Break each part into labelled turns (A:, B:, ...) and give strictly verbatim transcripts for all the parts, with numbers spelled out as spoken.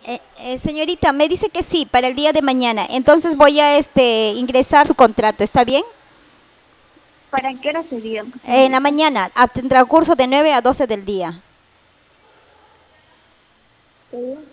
A: Eh, eh, señorita, me dice que sí, para el día de mañana. Entonces voy a este ingresar su contrato, ¿está bien?
B: ¿Para qué hora sería,
A: En la
B: señorita?
A: mañana, a- tendrá curso de nueve a doce del día.
B: Sí.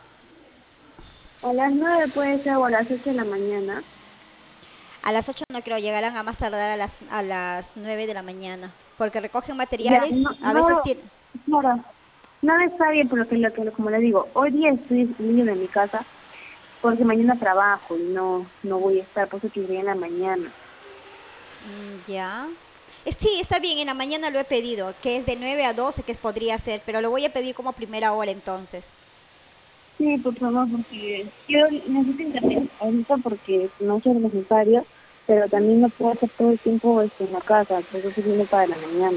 B: A las nueve puede ser o a las ocho de la mañana.
A: A las ocho no creo, llegarán a más tardar a las, a las nueve de la mañana. Porque recogen
B: Ya, no,
A: materiales, a veces
B: no,
A: tienen...
B: claro, no está bien, por lo que, lo que, como le digo, hoy día estoy libre en mi casa porque mañana trabajo y no, no voy a estar, por eso que iré en la mañana.
A: Mm, ya. Eh, Sí, está bien, en la mañana lo he pedido, que es de nueve a doce, que podría ser, pero lo voy a pedir como primera hora entonces.
B: Sí, por favor, porque yo necesito internet ahorita porque no es necesario, pero también no puedo hacer todo el tiempo este, en la casa, por eso estoy viendo para la mañana.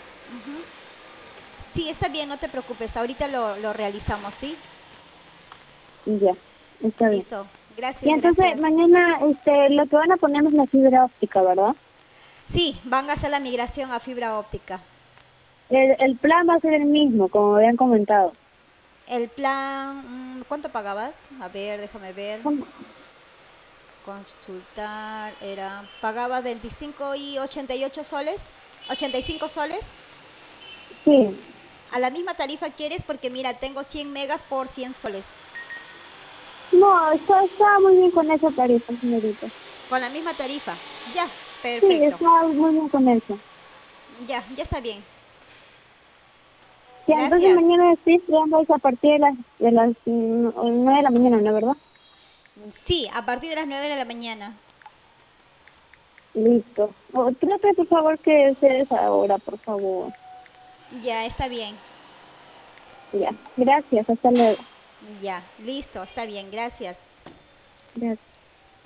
A: Sí, está bien, no te preocupes, ahorita lo, lo realizamos, ¿sí?
B: Y ya, está bien.
A: Listo,
B: Y
A: gracias,
B: entonces
A: gracias.
B: mañana este, lo que van a poner es la fibra óptica, ¿verdad?
A: Sí, van a hacer la migración a fibra óptica.
B: El, el plan va a ser el mismo, como habían comentado.
A: El plan, mm, ¿cuánto pagabas? A ver, déjame ver.
B: ¿Cómo?
A: Consultar, era, pagabas veinticinco y ochenta y ocho soles, ochenta y cinco soles.
B: Sí.
A: A la misma tarifa quieres porque mira, tengo cien megas por cien soles.
B: No, está, está muy bien con esa tarifa, señorita.
A: Con la misma tarifa. Ya,
B: Sí,
A: perfecto.
B: está muy bien con eso.
A: Ya, ya está bien.
B: Ya, entonces
A: Gracias.
B: mañana estoy estudiando a partir de las, de las mm, nueve de la mañana, ¿no, verdad?
A: Sí, a partir de las nueve de la mañana.
B: Listo. Oh, trate, por favor, que sea esa hora, por favor.
A: Ya, está bien.
B: Ya, gracias, hasta luego.
A: Ya, listo, está bien, gracias.
B: Gracias.